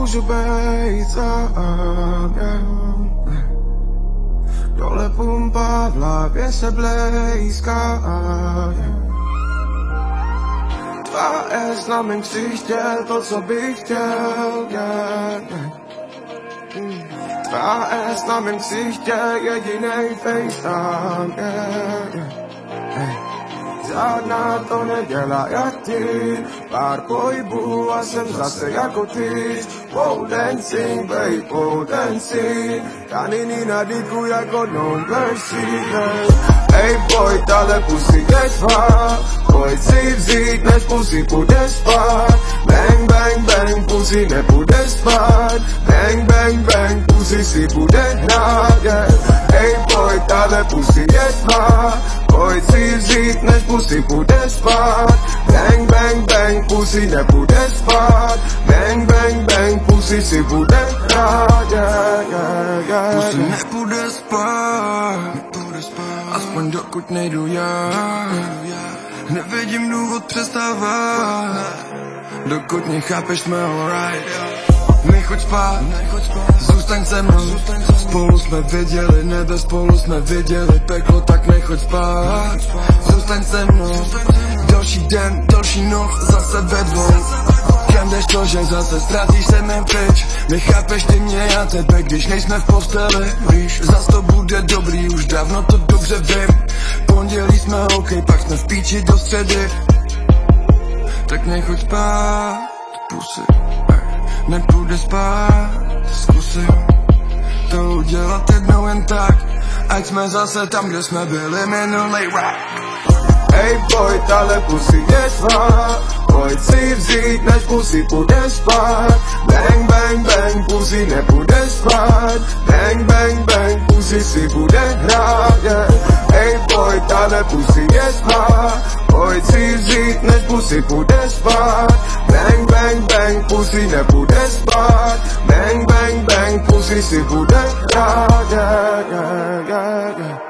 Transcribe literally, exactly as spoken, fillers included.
můžu být sám, yeah. Dole pumpa, v hlavě se blejská, yeah. Tvá S na mém ksichtě, to co bych chtěl, yeah, yeah. Tvá S na mém ksichtě, jedinej FaceTime, yeah, yeah. Hey. Žádná to nedělá jak ty, pár pohybů a jsem zase jako ty. Pole dancing, babe, pole dancing, kaniny na dýku jako no mercy, hey. Hey boy, tahle pussy je tvá, pojď si vzít, než pussy půjde spát. Bang, bang, bang, pussy nepůjde spát. Bang, bang, bang, pussy si bude hrát, yeah. Hey boy, tahle pussy je tvá, pojď si vzít, než pussy půjde spát. Bang, bang, bang, pussy nepůjde spát. Bang, bang, bang, pussy si bude hrát, yeah, yeah, yeah. Pussy nepůjde spát, aspoň dokud nejdu já. Nevidím důvod přestávat, dokud nechápeš, jsme alright. Nechoď spát, zůstaň se mnou. Spolu jsme viděli nebe, spolu jsme viděli peklo, tak nechoď spát. Zůstaň se mnou, další den, další noc, zase ve dvou. Kam jdeš to, že zase ztrácíš se mém pryč. Nechápeš ty mě, já tebe, když nejsme v posteli. Víš, zas to bude dobrý, už dávno to dobře vím. Pondělí jsme OK, pak jsme v píči do středy. Tak nechoď spát, pusy, nepůjde spát, zkusím to udělat jednou jen tak, ať jsme zase tam, kde jsme byli minulej rap. Hey boy, tahle pussy je tvá, pojď si vzít, než pussy půjde spát. Bang, bang, bang, pussy nepůjde spát. Bang, bang, bang, pussy si bude hrát, yeah. Hey boy, tahle pussy je tvá, pojď si vzít, než pussy půjde spát. Bang, bang, bang, pussy nepůjde spát. Bang, bang, bang, pussy si bude hrát, yeah, yeah, yeah, yeah.